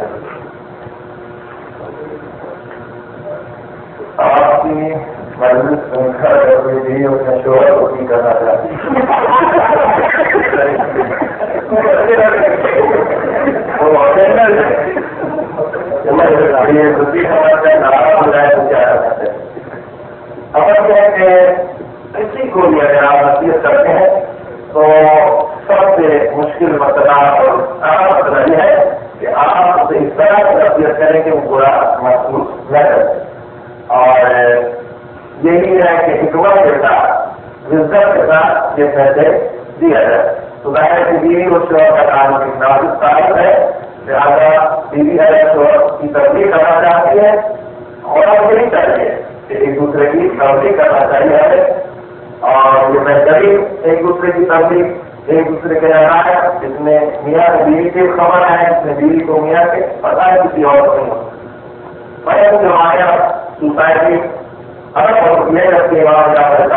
آپ کی مجلس شوہر کو بھی کرنا چاہتی اگر کہ کسی کو بھی اگر آپ نصیحت کرتے ہیں تو سب سے مشکل مسئلہ اور اہم مسئلہ یہ ہے کہ آپ اسے اس طرح سے نصیحت کریں کہ وہ برا محسوس نہ کرے. اور یہی ہے کہ حکمت کے ساتھ عزت کے ساتھ یہ فیصلے دیا جائے. تو ظاہر کی بیوی اور شوہر کا تعلق ایک نازک تعلق ہے، لہٰذا بیوی ہے شوہر کی تبلیغ کرنا چاہتی ہے اور یہی چاہیے کہ ایک دوسرے کی تبلیغ کرنا چاہیے. اور یہ بہترین ایک دوسرے کی تبلیغ، ایک دوسرے کے رائے جس میں میاں کو بیوی کی خبر ہے، جس میں بیوی کو میاں کے پتہ ہے کسی اور نہیں ہو. میں جو ہمارا سوسائٹی الگ ہوتی ہے جبکہ وہاں جا کر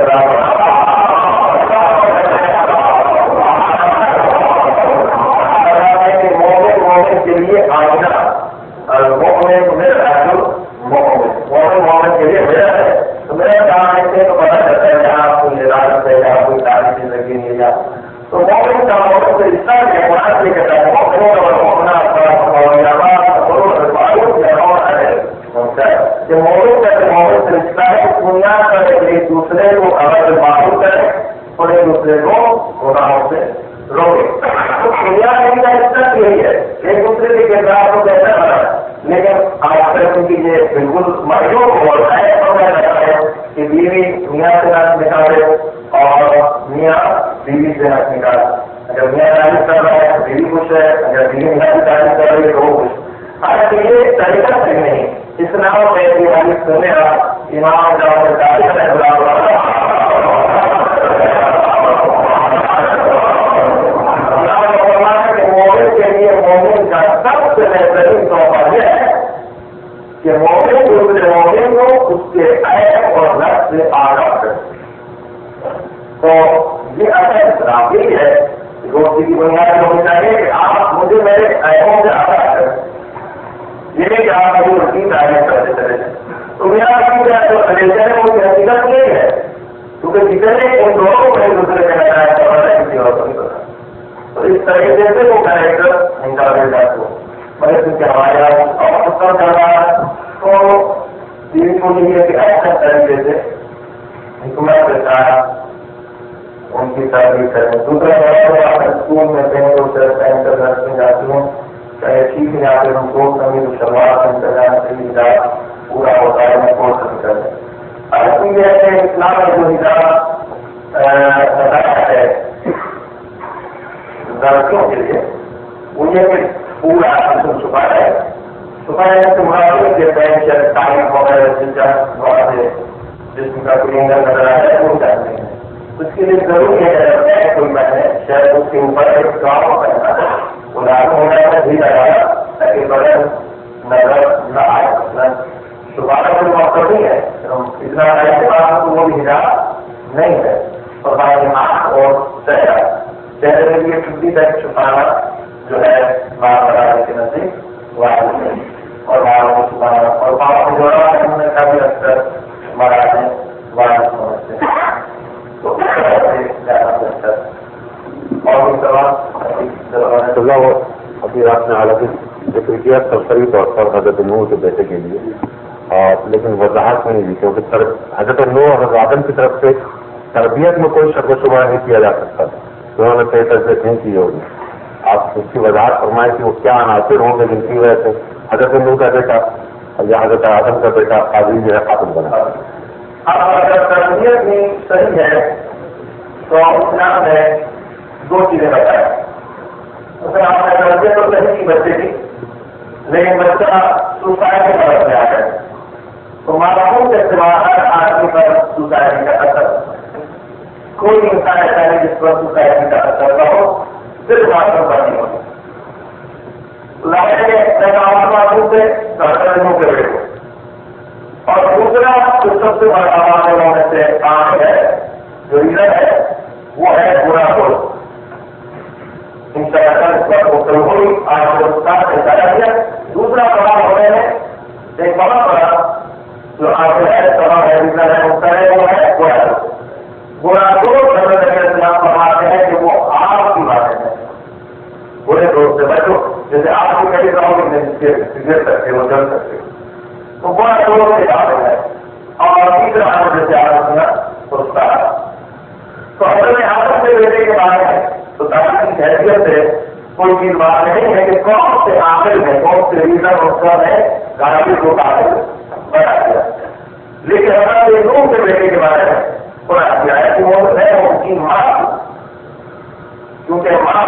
مومن کے لیے آئینہ مومن کے لیے میرا ہے. تو میرا کام ایسے تو پتا چلتا ہے جہاں آپ کو عبادت ہے یا کوئی تعریفی زندگی نہیں ہے. تو مومن کا مومن سے رشتہ ہے قرآن یہ کہتا ہے مومنوں کا مومنا کہ مومن کا مومن سے رشتہ ہے بنیاد پر ایک دوسرے کو الگ معلوم کرے اور ایک دوسرے کو گناہوں سے روکے. تو بنیاد کا رشتہ یہی ہے ایک دوسرے کے کردار کو کیسا بنا ہے. لیکن آج کل کی یہ بالکل مردوں کو لگتا ہے کہ بیوی میاں سے ناچ نکالے اور میاں بیوی سے ناچ نکالے. اگر میاں تعریف کر رہا ہے بیوی خوش ہے، اگر بیوی میاں کی تعریف کر رہی ہے تو وہ خوش. آج یہ طریقہ صحیح نہیں. اسلام میں یہ حدیث سننے امام مومن کے لیے مومن کا سب سے بہترین تحفہ یہ ہے کہ مومن دوسرے مومن کو اس کے عیب اور نفس سے آگاہ کرے. تو یہ اصل اسلام یہی ہے کہ دوستی کی بنیاد ہونی چاہیے کہ آپ مجھے میرے عیبوں سے آگاہ کریں. یہ کہ آپ مجھے روٹین تعلیم کرتے چلے جائیں. تو میرا جو ریلیشن ہے وہ حقیقت نہیں ہے کیونکہ جتنے ان دونوں کو ایک دوسرے کے نظر کسی اور کو نہیں پتا. تو اس طریقے سے وہ کریکٹر نکالے جاتے مگر کیونکہ ہمارے یہاں اور کر رہا ہے تو بیوی کو یہ کہ ایسا طریقے سے حکمت کے ساتھ ان کی تربیت کریں. دوسرا اسکول میں کہیں تو نرسنگ جاتی ہیں چاہے ٹھیک ہے آپ ہم کورس کمی تو شروعات کا انتظام سے نظام پورا ہوتا ہے میں کورس نہیں کریں. اب یہ ہے کہ اسلام میں جو نظام بتایا ہے لڑکیوں کے لیے وہ یہ کہ پورا چھپایا ہے. چھپایا سے مراد کے بینچ تعلیم وغیرہ جسم کا کلینگر نظر آ جائے وہ چاہتے ہیں. اس کے لیے ضروری ہے کوئی بہن شاید اس کے اوپر ایک کام کرنا ہے وہ لاگو ہونا ہے بھی لگایا تاکہ بدن نظر نہ آئے. چھپانا کوئی مقصد نہیں ہے اتنا بات تو وہ بھی حجاب نہیں ہے. اور باقی آنکھ اور چہرے کے لیے چھٹی تک چھپانا جو ہے بات بڑھانے کے نزدیک واضح نہیں. اور باہر کو چھپانا اور باہر کو جوڑا انہوں نے کبھی اکثر مرانے واضح سمجھتے ہیں. تو اس طرح سے زیادہ بہتر. اور اس طرح ابھی آپ نے حالانکہ ذکر کیا سرسری طور پر حضرت نوح کے بیٹے کے لیے لیکن وضاحت نہیں دی کیونکہ حضرت نوح اور آدم کی طرف سے تربیت میں کوئی شک و شبہ نہیں کیا جا سکتا تھا. انہوں نے صحیح تربیت نہیں کی ہوگی. آپ اس کی وضاحت فرمائیں کہ وہ کیا عناصر ہوں گے جن کی وجہ سے حضرت نوح کا بیٹا یا حضرت آدم کا بیٹا قابل جو ہے قاتل بنا. اب اگر تربیت بھی صحیح ہے تو اسلام نے دو چیزیں بتائیں. اسے آپ نے تربیت تو صحیح کی بچے کی لیکن بچہ سوسائٹی کی طرف سے آ گئے تو معلوم کے سوا ہر آدمی پر سوسائٹی کا اثر. کوئی انسان ایسا نہیں جس پر سوسائٹی کا اثر نہ ہو صرف معلوم پر نہیں ہوتا. معلوم سے سرکردوں کے بیٹے اور دوسرا جو سب سے بڑا عواموں میں سے کام ہے جو ریزن ہے وہ ہے برا دوست. ان شاء اللہ آج دیا. دوسرا بڑا ہونے میں ایک بہت بڑا جو آپ ہے سبب ہے ریزن ہے اس طرح وہ ہے برا دوست. برا دوست فرماتے ہیں کہ وہ آپ کی باتیں ہیں گر सकते हो, जल सकते हो। तो बड़ा जोर से काबिल है। और तीसरा आदम जैसे आदम हुआ उसका तो हजरत आदम के बेटे के बारे में तो तारीख की हैसियत से कोई चीज बात नहीं है कि कौन से आखिर में कौन से रीजन उसका ने गाड़ी को काबिल बना दिया। लेकिन हजरत नूह के बेटे के बारे में पढ़ा गया है कि वो है उनकी माँ, क्योंकि माँ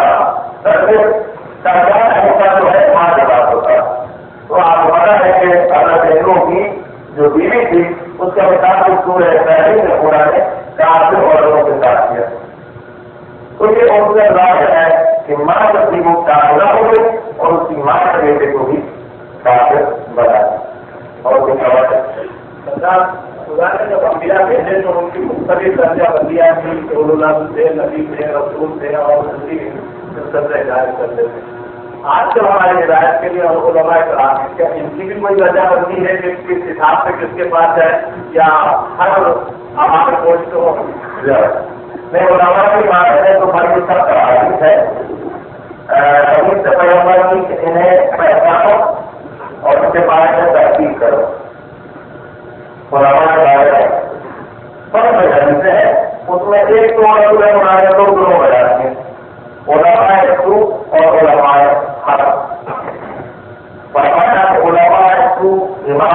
सरकार होता जो है माँ के पास होता। तो आपको पता है कि हजरत नूह की जो बीवी थी उसका विकास पहले में पूरा ने काफिर औरतों के साथ किया। तो ये उनका राज है कि माँ जब भी वो काफिरा हो गई और उसकी माँ के बेटे को भी काफिर बना दिया। और कुछ सरकार खुदा ने जब अंबिया भेजे तो उनकी मुख्तलिफ दर्जा बंदियाँ थी, थे, नबी थे, रसूल थे और उनकी सबसे हिदायत करते थे। आज जब हमारी हिदायत के लिए उलमा कराम क्या इनकी भी कोई वजह बनती है कि किस हिसाब से किसके पास है या हर हमारे पोस्ट को नहीं उलमा की बात है तो बड़ी सब करारित है। से पैगंबर की इन्हें पहचानो और उसके बारे में तहकीक करो। उलमा के बारे में सब मजालिस है, उसमें एक तो उन्होंने दो गुणों बजाते हैं, उलमा सू और उलमा हक। फरमाया कि उलमा सू इमाम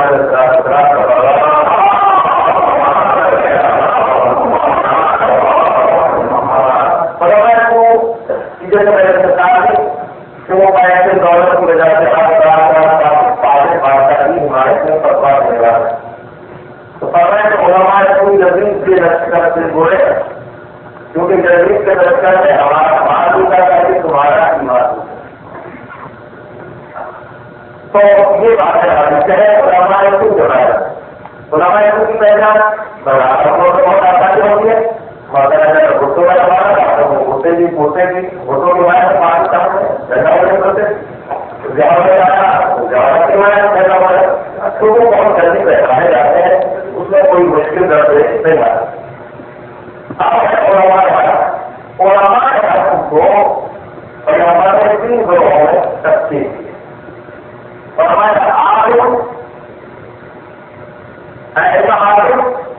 जैसे मैंने सरकार कि वो पैसे दौलत की वजह से पाले बादशाह की हिमायत में पकवा होने वाला है। तो फरमाया कि उलमा सू जमीन के लश्कर से बोले, क्योंकि जमीन के लश्कर में हमारा माल होता है, तुम्हारा ईमान। तो ये बात है उलमा-ए-सू जो है, उलमा-ए-सू की पहचान बराबर को बहुत आसानी होती है। मतलब भुट्टो का जमाना भुट्टे भी भुट्टों के बारे में पानी सामने झंडा वजह करते तो वो बहुत जल्दी पहचाने जाते हैं, उसमें कोई मुश्किल दर्द नहीं आता। को पैगंबर ने 3 ग्रोहों में तकसीम की। और हमारे आलिम ऐसा आलिम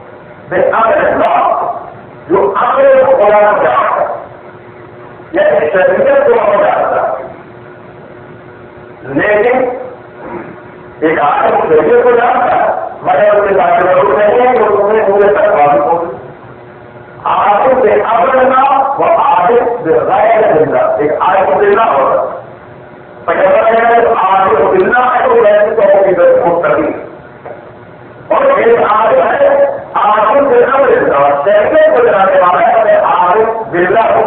जो अमल को बनाना चाहता है, यानी शरीयत को हो जाता है, लेकिन एक आलिम शरीयत को जानता है मगर उसके साथ जरूर नहीं है कि उसने पूरे तक वाजिब हो। आलिम से अमल ना वो आलिम से गैर जिंदा, एक आलिम जिंदा होगा। आलिम जिंदा है तो वैसे तो मुस्तकी और एक आलिम है आलिम से अमल शरीयत को जानने वाला है, आलिम जिंदा हो।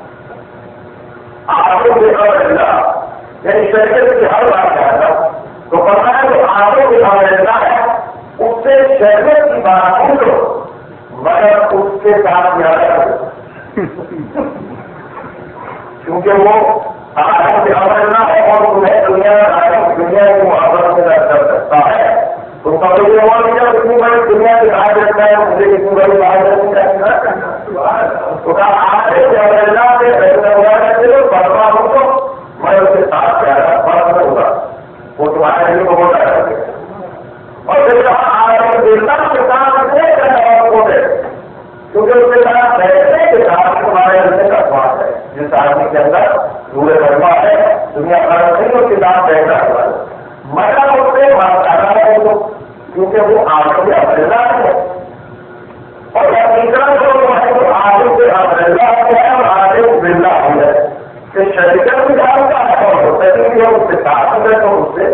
आलिम से अमल यानी शरीयत की हर बात जानता तो पता है कि आलिम से अमल है, उससे शरीयत की बात पूछो मगर उसके साथ ज्यादा क्योंकि वो आलिम से अमल ना है और तुम्हें दुनिया की मुहावरत से कर सकता है। तो कभी इतनी बड़ी दुनिया की बात रखता है, मुझे इतनी बड़ी बात रखनी तो आलिम से अमल से बर्मा हो तो मैं उसके साथ ज्यादा फर्क होगा, वो तुम्हारे लिए बहुत अच्छा। और फिर क्योंकि उसके साथ बैठने के साथ तुम्हारे अंदर का स्वाद है, जिस आदमी के अंदर पूरे वर्मा है दुनिया भर नहीं उसके साथ बैठा हुआ है मगर उससे मारता है तो क्योंकि वो आगे से अमृता है। और तीसरा जो है तो आगे से अमृता है और आगे बिरला हो जाए कि शरीर भी जानता है और शरीर भी उसके साथ में तो उससे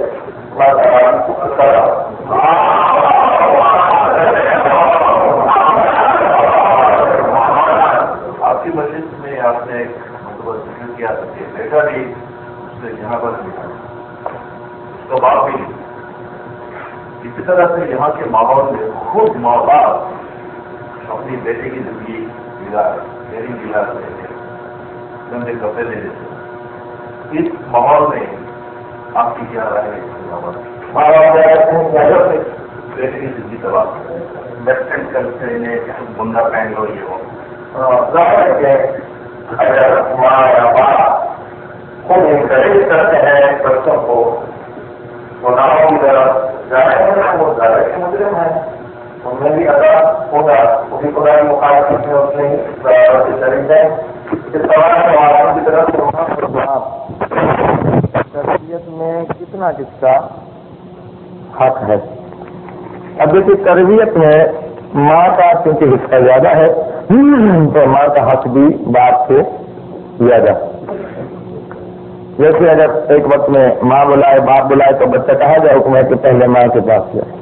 आपकी मस्जिद में आपने एक जिक्र किया बेटा भी उससे यहाँ पर मिला, उसका बाप भी नहीं। इसी तरह से यहाँ के माहौल में खुद माँ बाप अपनी बेटे की जिंदगी मेरी जिला गंदे कपड़े ले लेते। इस माहौल में आपकी क्या राय है? बेटे की जिंदगी तबाह वेस्टर्न कल्चर ने बुंदा पहन लो ये हो अगर माँ या बाप खुद इंकरेज करते हैं बच्चों को ہے وہ زیادہ ہی مجرم ہے، ان میں بھی ادا ہوگا اسی خدا کی مخالفت میں اس نے شریک ہے. اس سوال میں عوام کی طرف تربیت میں کتنا کس کا حق ہے؟ اب دیکھیے تربیت میں ماں کا کیونکہ حصہ زیادہ ہے تو ماں کا حق بھی باپ سے زیادہ. جیسے اگر ایک وقت میں ماں بلائے باپ بلائے تو بچہ کہا جائے حکم ہے کہ پہلے ماں کے پاس جائے.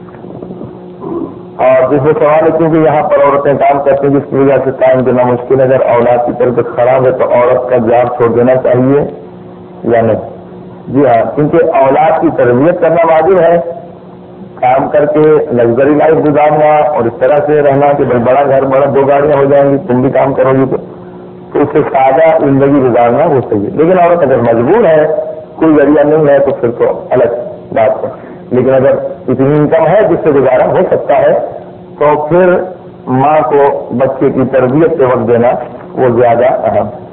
اور دوسرے سوال ہے کیونکہ یہاں پر عورتیں کام کرتی ہیں جس کی وجہ سے ٹائم دینا مشکل ہے. اگر اولاد کی طرف خراب ہے تو عورت کا جاب چھوڑ دینا چاہیے یا نہیں؟ جی ہاں، کیونکہ اولاد کی تربیت کرنا واجب ہے. کام کر کے لگژری لائف گزارنا اور اس طرح سے رہنا کہ بھائی بڑا گھر بڑا 2 گاڑیاں ہو جائیں گی تم بھی کام کرو گی تو اس سے سادہ زندگی گزارنا وہ صحیح ہے. لیکن عورت اگر مجبور ہے کوئی ذریعہ نہیں ہے تو پھر تو الگ بات ہے. لیکن اگر اتنی انکم ہے جس سے گزارا ہو سکتا ہے تو پھر ماں کو بچے کی تربیت کے وقت دینا وہ زیادہ اہم ہے.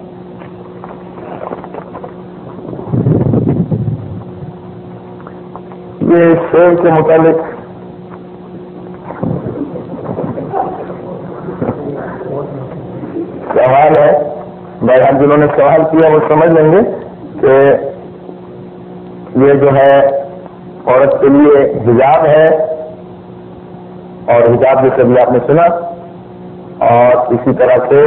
یہ شعر کے متعلق سوال ہے. بہرحال جنہوں نے سوال کیا وہ سمجھ لیں گے کہ یہ جو ہے عورت کے لیے حجاب ہے اور حجاب جیسے بھی آپ نے سنا اور اسی طرح سے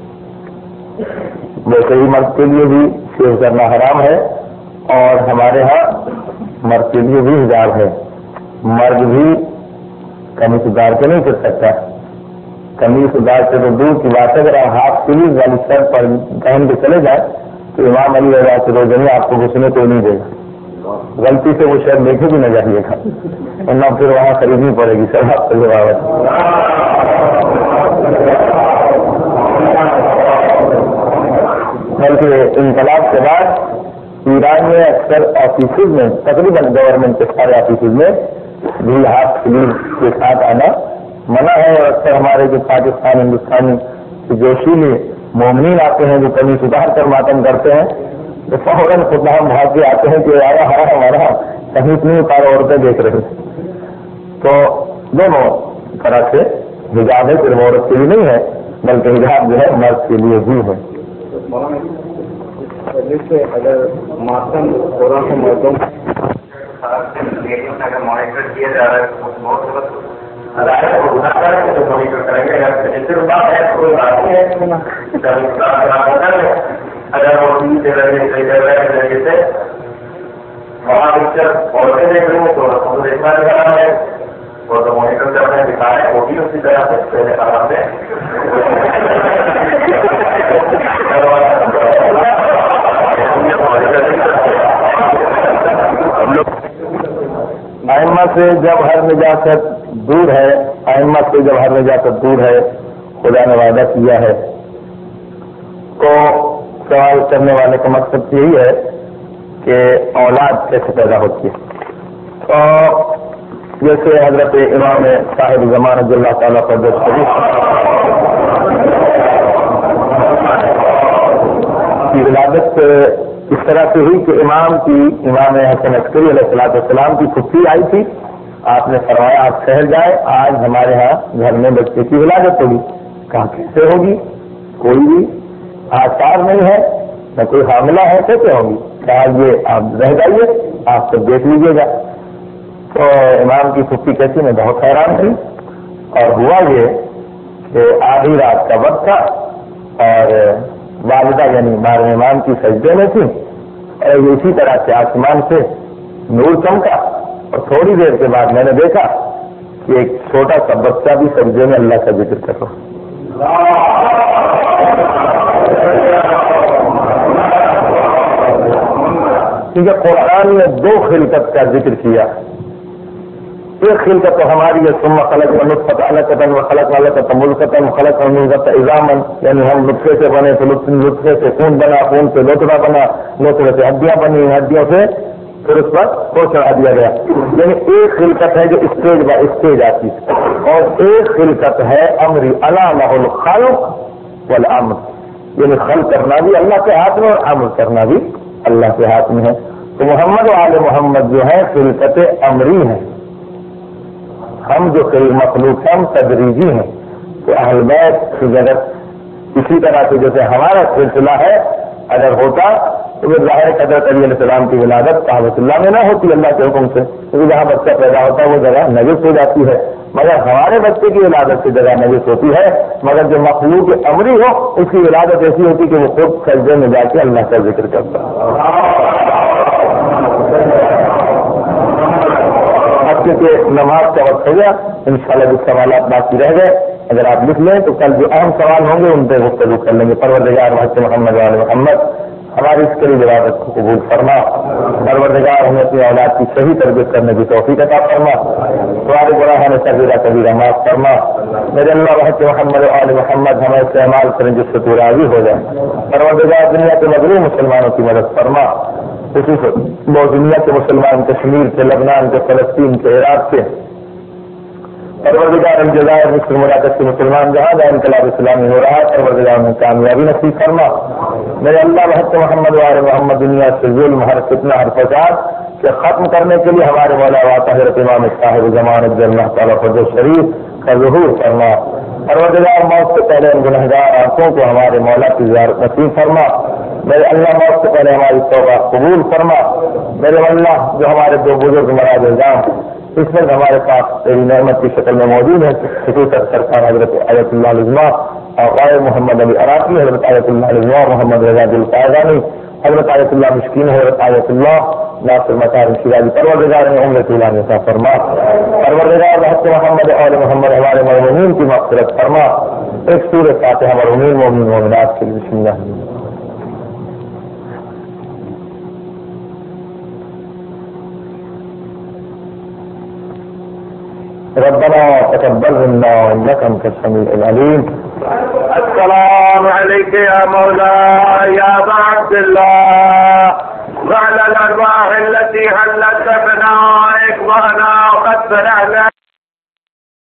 ویسے ہی مرد کے لیے بھی شیو کرنا حرام ہے اور ہمارے ہاں مرد کے لیے بھی حجاب ہے. مرد بھی کمی سدھار کے نہیں کر سکتا. کمی سدھار سے تو دور کی بات ہے. اگر آپ ہاتھ سلیو والی شرٹ پر پہن کے چلے جائیں تو امام علی رضا کے روزے میں آپ کو گھسنے کوئی نہیں دے گا. غلطی سے وہ شرٹ دیکھے بھی نہ جائیے گا ورنہ پھر وہاں خریدنی پڑے گی سر آپ کے بابت. بلکہ انقلاب کے بعد ایران میں اکثر آفیسز میں تقریباً گورنمنٹ کے سارے آفیسز میں بھی ہاتھ سلیو کے ساتھ آنا منع ہے. اور اکثر ہمارے جو پاکستان ہندوستانی جوشیلے مومنین آتے ہیں جو کمی سدھار کر ماتم کرتے ہیں تو فوراً خود ہم بھاگ کے آتے ہیں کہ آیا ہمارا کہیں اتنی سارے عورتیں دیکھ رہے ہیں. تو دونوں طرح سے حجاب ہے. صرف عورت کے لیے نہیں ہے بلکہ حجاب جو ہے مرد کے لیے بھی ہے. جیسے اگر ماتم عورت کو مردوں اگر مانیٹر کیا جا رہا ہے بہت مانیٹر کریں گے. اگر بات ہے کوئی بات نہیں ہے اگر وہ ذریعے سے وہاں پکچر عورتیں دیکھ رہی ہیں تو عورتوں کو دیکھنا دکھانا ہے. وہ تو مانیٹر سے اپنے دکھا ہے وہ بھی اسی طرح سے پہلے آرام سے ائمہ سے جب ہر نجاست دور ہے ائمہ سے جب ہر نجاست دور ہے خدا نے وعدہ کیا ہے تو سوال کرنے والے کا مقصد یہی ہے کہ اولاد کیسے پیدا ہوتی ہے. تو جیسے حضرت امام صاحب زمان رضی اللہ تعالیٰ پر کی ولادت اس طرح سے ہوئی کہ امام حسن عسکری علیہ السلام کی پھپھی آئی تھی. آپ نے فرمایا آپ شہر جائے آج ہمارے ہاں گھر میں بچے کی ولادت ہوگی. کہا کیسے ہوگی؟ کوئی بھی آثار نہیں ہے نہ کوئی حاملہ ہے کیسے ہوگی؟ کہا یہ آپ رہ جائیے آپ تو دیکھ لیجیے گا. تو امام کی پھپھی کہتی میں بہت حیران تھی اور ہوا یہ کہ آدھی رات کا وقت تھا اور والدہ یعنی مار امام کی سجدے میں تھی اور اسی طرح سے آسمان سے نور چمکا اور تھوڑی دیر کے بعد میں نے دیکھا کہ ایک چھوٹا سا بچہ بھی سجدے میں اللہ کا ذکر کر رہا. کیونکہ قرآن نے 2 خلقت کا ذکر کیا. ایک خلقت تو ہماری ہے ثم خلقنا نطفة علقة وخلقنا علقة مضغة وخلقنا مضغة عظاما یعنی ہم نطفے سے بنے تو نطفے سے خون بنا خون سے لوتڑا بنا لوتڑے سے ہڈیاں بنی ہڈیوں سے پھر اس پر کو چڑھا دیا گیا. یعنی ایک خلقت ہے جو اسٹیج بائی اسٹیج آتی ہے اور ایک خلقت ہے امری الا له الخلق والامر یعنی خلق کرنا بھی اللہ کے ہاتھ میں اور امر کرنا بھی اللہ کے ہاتھ میں ہے. تو محمد و آل محمد جو ہے خلقت امری ہے ہم جو قریب مخلوق ہیں ہم تدریجی ہیں کہ اہل بیت کی جگہ اسی طرح سے جیسے ہمارا سلسلہ ہے اگر ہوتا تو وہ ظاہر حضرت علی علیہ السلام کی ولادت کعبۃ اللہ میں نہ ہوتی اللہ کے حکم سے، کیونکہ جہاں بچہ پیدا ہوتا ہے وہ جگہ نجس ہو جاتی ہے، مگر ہمارے بچے کی ولادت کی جگہ نجس ہوتی ہے، مگر جو مخلوق امری ہو اس کی ولادت ایسی ہوتی کہ وہ خود سجدے میں جا کے اللہ کا ذکر کرتا ہے۔ اب کیونکہ نماز کا وقت ہو گیا، انشاءاللہ جو سوالات باقی رہ گئے اگر آپ لکھ لیں تو کل جو اہم سوال ہوں گے ان پہ گفتگو کر لیں گے۔ پروردگار محمد محمد وآل محمد ہماری اس قریب عبادت کو قبول فرما، پروردگار ہمیں اپنی اولاد کی صحیح تربیت کرنے کی توفیق عطا فرما، تمہارے گناہوں صغیرہ کبیرہ معاف فرما، میرے اللہ محمد محمد وآل محمد ہمیں استعمال کریں جس سے تو راضی ہو جائے، پروردگار دنیا کے مظلوم مسلمانوں کی مدد فرما، خصوصاً دنیا کے مسلمان کشمیر کے، لبنان کے، فلسطین کے، عراق کے، پروردگار الجزائر مصر مراکز کے مسلمان جہاں جہاں انقلاب اسلامی ہو رہا ہے پروردگار میں کامیابی نصیب فرما، میرے اللہ محمد وآل محمد دنیا سے ظلم، ہر فتنہ، ہر فساد کے ختم کرنے کے لیے ہمارے مولا واقع حضرت امام صاحب زمانت اللہ تعالیٰ فضل شریف کا ظہور فرما، پروردگار موت سے پہلے ان گنہگار آنکھوں کو ہمارے مولا کی زیارت نصیب فرما، میرے اللہ موت سے پہلے ہماری توبہ قبول فرما، میرے اللہ جو ہمارے دو بزرگ مراج الزام اس وقت ہمارے پاس تیری نعمت کی شکل میں موجود ہے، خصوصاً سرکار حضرت آیت اللہ العظمیٰ آقائے محمد علی عراقی، حضرت آیت اللہ العظمیٰ محمد رضا دل قائدانی، حضرت آیت اللہ مشکین، حضرت آیت اللہ ناصر مطار شیرازی، پروردگار میں عمر طولانی عطا فرما، پروردگار محمد اور محمد ہمارے مرحومین کی مغفرت فرما، ایک سورہ فاتحہ مرحومین مومنین مومنات کے لیے بسم اللہ۔ ربنا تقبل منا انك انت السميع العليم۔ السلام عليك يا مولاي يا ابا عبد الله وعلى الارواح التي هلت بنائك وانا قد سمعنا